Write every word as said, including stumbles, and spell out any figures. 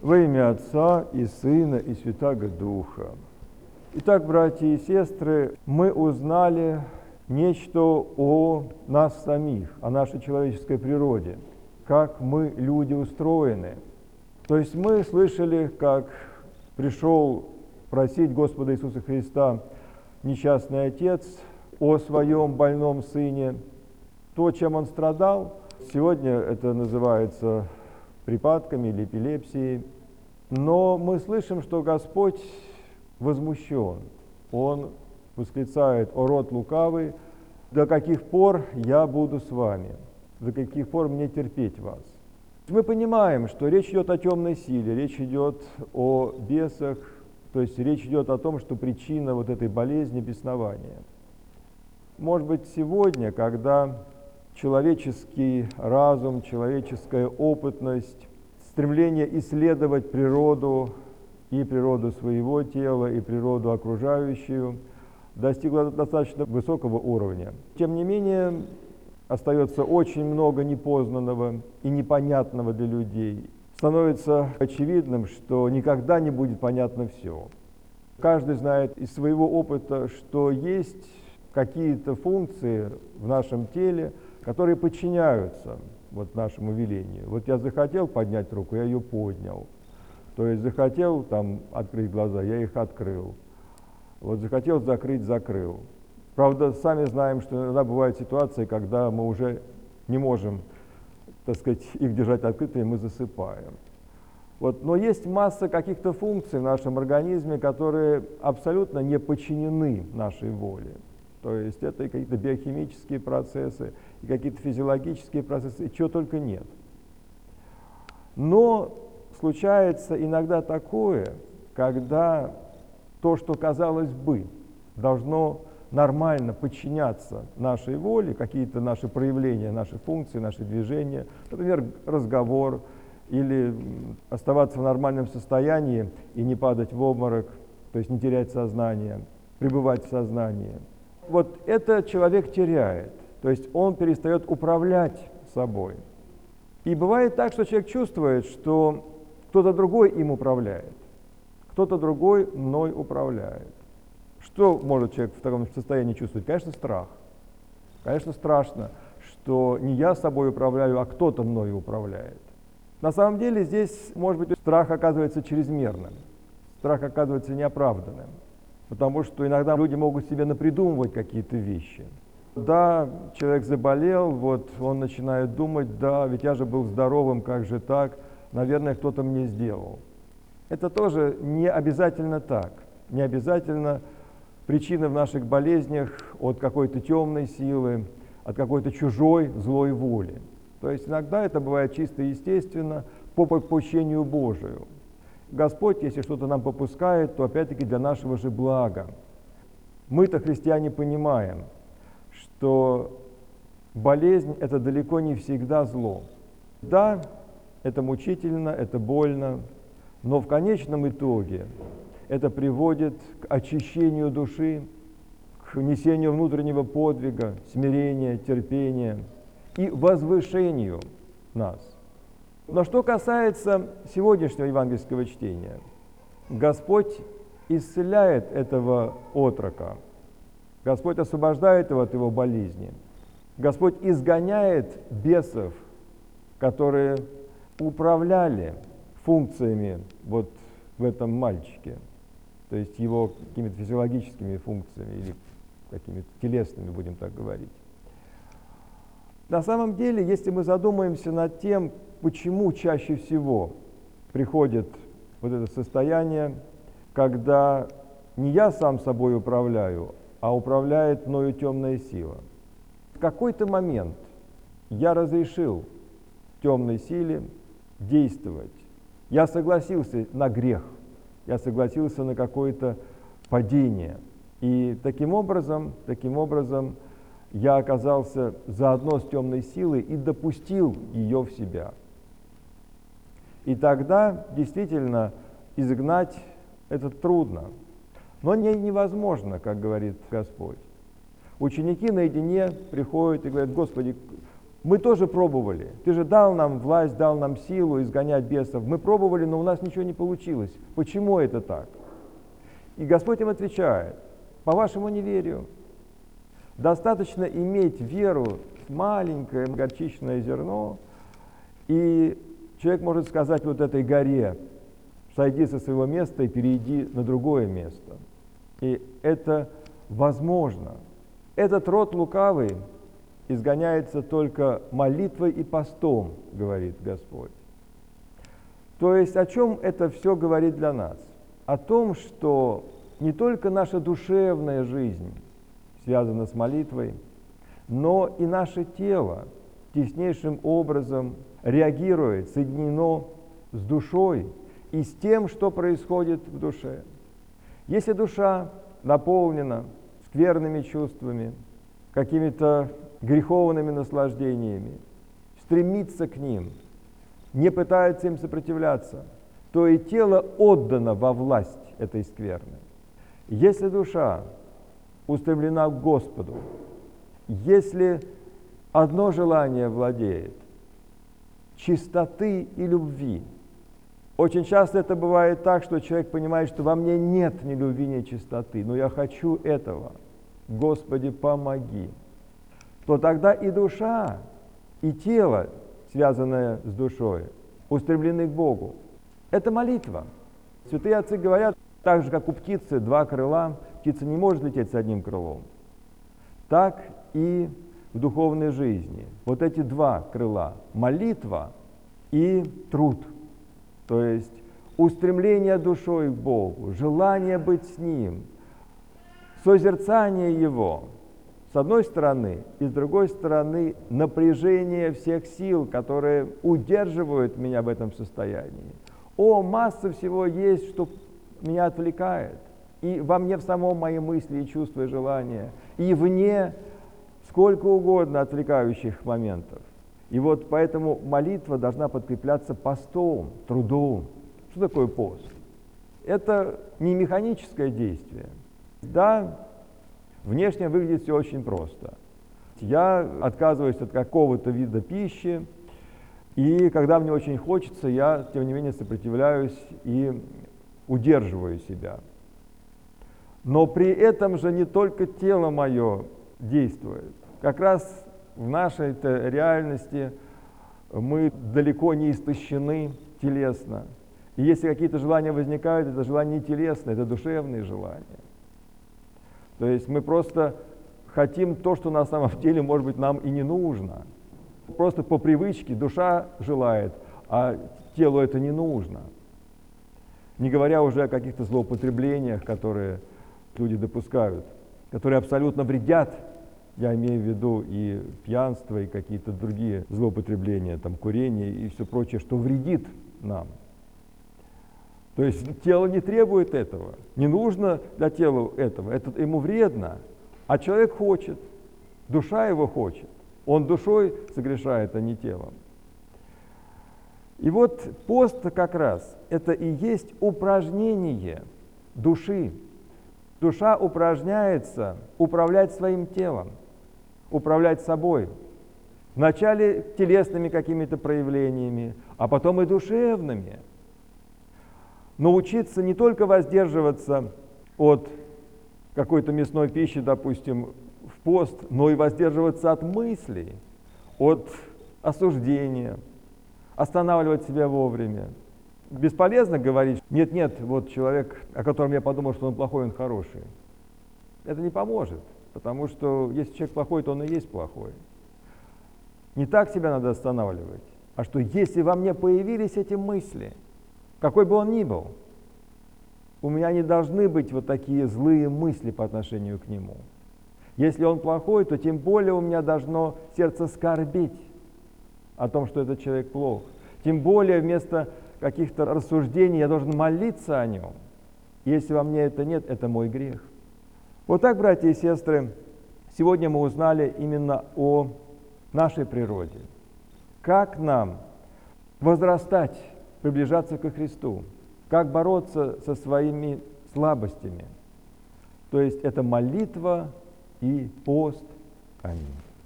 Во имя Отца и Сына и Святаго Духа. Итак, братья и сестры, мы узнали нечто о нас самих, о нашей человеческой природе, как мы, люди, устроены. То есть мы слышали, как пришел просить Господа Иисуса Христа несчастный отец о своем больном сыне, то, чем он страдал. Сегодня это называется припадками или эпилепсией. Но мы слышим, что Господь возмущен. Он восклицает: «О род лукавый, до каких пор я буду с вами? До каких пор мне терпеть вас?» Мы понимаем, что речь идет о темной силе, речь идет о бесах, то есть речь идет о том, что причина вот этой болезни – беснования. Может быть, сегодня, когда человеческий разум, человеческая опытность, стремление исследовать природу, и природу своего тела, и природу окружающую, достигла достаточно высокого уровня. Тем не менее, остается очень много непознанного и непонятного для людей. Становится очевидным, что никогда не будет понятно все. Каждый знает из своего опыта, что есть какие-то функции в нашем теле, которые подчиняются вот нашему велению. Вот я захотел поднять руку, я ее поднял. То есть захотел там открыть глаза, я их открыл. Вот захотел закрыть, закрыл. Правда, сами знаем, что иногда бывают ситуации, когда мы уже не можем, так сказать, их держать открытыми, мы засыпаем. Вот. Но есть масса каких-то функций в нашем организме, которые абсолютно не подчинены нашей воле. То есть это и какие-то биохимические процессы, и какие-то физиологические процессы, и чего только нет. Но случается иногда такое, когда то, что, казалось бы, должно нормально подчиняться нашей воле, какие-то наши проявления, наши функции, наши движения, например, разговор, или оставаться в нормальном состоянии и не падать в обморок, то есть не терять сознание, пребывать в сознании. Вот это человек теряет, то есть он перестает управлять собой. И бывает так, что человек чувствует, что кто-то другой им управляет, кто-то другой мной управляет. Что может человек в таком состоянии чувствовать? Конечно, страх. Конечно, страшно, что не я собой управляю, а кто-то мною управляет. На самом деле здесь, может быть, страх оказывается чрезмерным, страх оказывается неоправданным, потому что иногда люди могут себе напридумывать какие-то вещи. Да, человек заболел, вот он начинает думать: да, ведь я же был здоровым, как же так, наверное, кто-то мне сделал. Это тоже не обязательно так, не обязательно причина в наших болезнях от какой-то темной силы, от какой-то чужой злой воли. То есть иногда это бывает чисто естественно, по попущению Божию. Господь, если что-то нам попускает, то опять-таки для нашего же блага. Мы-то, христиане, понимаем, что болезнь – это далеко не всегда зло. Да, это мучительно, это больно, но в конечном итоге это приводит к очищению души, к несению внутреннего подвига, смирения, терпения и возвышению нас. Но что касается сегодняшнего евангельского чтения, Господь исцеляет этого отрока, Господь освобождает его от его болезни, Господь изгоняет бесов, которые управляли функциями вот в этом мальчике, то есть его какими-то физиологическими функциями или какими-то телесными, будем так говорить. На самом деле, если мы задумаемся над тем, почему чаще всего приходит вот это состояние, когда не я сам собой управляю, а управляет мною темная сила. В какой-то момент я разрешил темной силе действовать. Я согласился на грех, я согласился на какое-то падение. И таким образом, таким образом я оказался заодно с темной силой и допустил ее в себя. И тогда действительно изгнать это трудно, но не невозможно, как говорит Господь. Ученики наедине приходят и говорят: Господи, Мы тоже пробовали. Ты же дал нам власть, дал нам силу изгонять бесов. Мы пробовали, но у нас ничего не получилось. Почему это так? И Господь им отвечает: по вашему неверию. Достаточно иметь веру, маленькое горчичное зерно, и человек может сказать вот этой горе: сойди со своего места и перейди на другое место. И это возможно. Этот род лукавый изгоняется только молитвой и постом, говорит Господь. То есть о чем это все говорит для нас? О том, что не только наша душевная жизнь связана с молитвой, но и наше тело теснейшим образом реагирует, соединено с душой и с тем, что происходит в душе. Если душа наполнена скверными чувствами, какими-то греховными наслаждениями, стремится к ним, не пытается им сопротивляться, то и тело отдано во власть этой скверны. Если душа устремлена к Господу, если одно желание владеет — чистоты и любви. Очень часто это бывает так, что человек понимает, что во мне нет ни любви, ни чистоты, но я хочу этого. Господи, помоги. То тогда и душа, и тело, связанное с душой, устремлены к Богу. Это молитва. Святые отцы говорят, так же, как у птицы два крыла, птица не может лететь с одним крылом, так и в духовной жизни. Вот эти два крыла – молитва и труд, то есть устремление душой к Богу, желание быть с Ним, созерцание Его, с одной стороны, и с другой стороны напряжение всех сил, которые удерживают меня в этом состоянии. О, масса всего есть, что меня отвлекает. И во мне в самом мои мысли, и чувства, и желания, и вне сколько угодно отвлекающих моментов. И вот поэтому молитва должна подкрепляться постом, трудом. Что такое пост? Это не механическое действие. Да, внешне выглядит все очень просто. Я отказываюсь от какого-то вида пищи, и когда мне очень хочется, я, тем не менее, сопротивляюсь и удерживаю себя. Но при этом же не только тело мое действует. Как раз в нашей-то реальности мы далеко не истощены телесно. И если какие-то желания возникают, это желания не телесные, это душевные желания. То есть мы просто хотим то, что на самом деле, может быть, нам и не нужно. Просто по привычке душа желает, а телу это не нужно. Не говоря уже о каких-то злоупотреблениях, которые люди допускают, которые абсолютно вредят. Я имею в виду и пьянство, и какие-то другие злоупотребления, там, курение и все прочее, что вредит нам. То есть тело не требует этого, не нужно для тела этого, это ему вредно, а человек хочет, душа его хочет. Он душой согрешает, а не телом. И вот пост как раз это и есть упражнение души. Душа упражняется управлять своим телом, управлять собой. Вначале телесными какими-то проявлениями, а потом и душевными. Научиться не только воздерживаться от какой-то мясной пищи, допустим, в пост, но и воздерживаться от мыслей, от осуждения, останавливать себя вовремя. Бесполезно говорить, нет-нет, вот человек, о котором я подумал, что он плохой, он хороший. Это не поможет, потому что если человек плохой, то он и есть плохой. Не так себя надо останавливать, а что если во мне появились эти мысли, какой бы он ни был, у меня не должны быть вот такие злые мысли по отношению к нему. Если он плохой, то тем более у меня должно сердце скорбеть о том, что этот человек плох. Тем более вместо каких-то рассуждений я должен молиться о нем. Если во мне это нет, это мой грех. Вот так, братья и сестры, сегодня мы узнали именно о нашей природе. Как нам возрастать, приближаться ко Христу, как бороться со своими слабостями. То есть это молитва и пост. Аминь.